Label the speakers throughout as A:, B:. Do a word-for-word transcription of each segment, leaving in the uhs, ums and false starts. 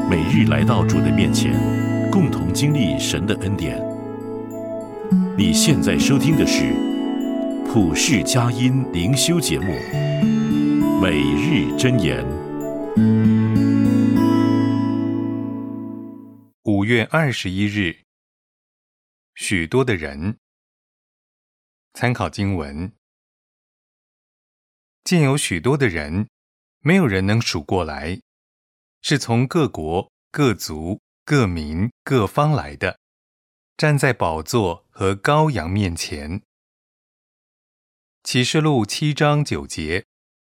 A: 每日来到主的面前，共同经历神的恩典。你现在收听的是普世佳音灵修节目《每日箴言》。
B: 五月二十一日，许多的人。参考经文：见有许多的人，没有人能数过来，是从各国、各族、各民、各方来的，站在宝座和羔羊面前。启示录七章九节。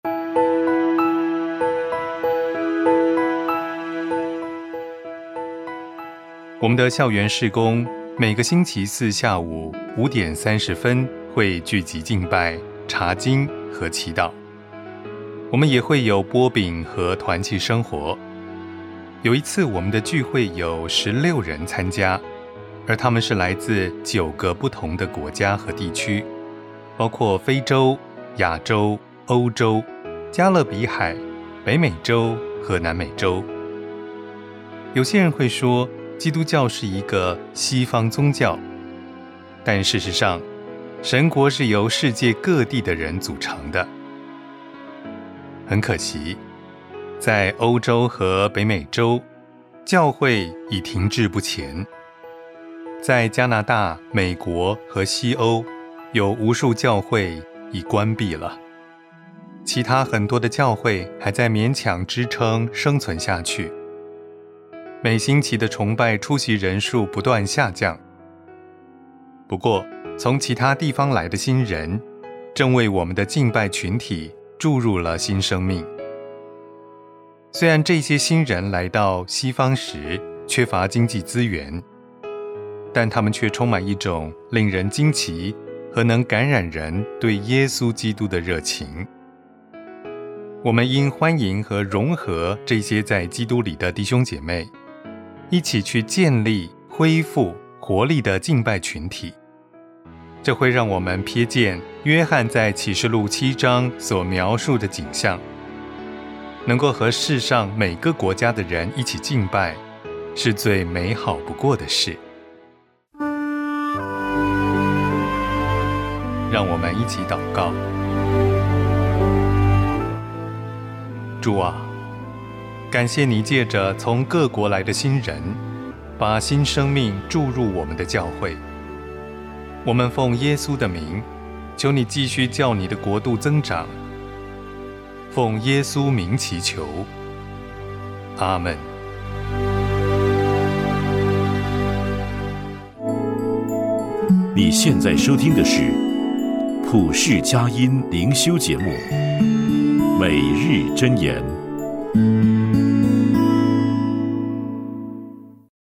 B: 我们的校园事工每个星期四下午五点三十分会聚集敬拜、查经和祈祷。我们也会有擘饼和团契生活。有一次我们的聚会有十六人参加，而他们是来自九个不同的国家和地区，包括非洲、亚洲、欧洲、加勒比海、北美洲和南美洲。有些人会说基督教是一个西方宗教，但事实上，神国是由世界各地的人组成的。很可惜，在欧洲和北美洲，教会已停滞不前。在加拿大、美国和西欧，有无数教会已关闭了。其他很多的教会还在勉强支撑生存下去。每星期的崇拜出席人数不断下降。不过，从其他地方来的新人，正为我们的敬拜群体注入了新生命。虽然这些新人来到西方时缺乏经济资源，但他们却充满一种令人惊奇和能感染人对耶稣基督的热情。我们应欢迎和融合这些在基督里的弟兄姐妹，一起去建立、恢复活力的敬拜群体。这会让我们瞥见约翰在启示录七章所描述的景象，能够和世上每个国家的人一起敬拜，是最美好不过的事。让我们一起祷告。主啊，感谢你借着从各国来的新人，把新生命注入我们的教会。我们奉耶稣的名，求你继续叫你的国度增长。奉耶稣名祈求，阿们。
A: 你现在收听的是普世佳音灵修节目《每日箴言》。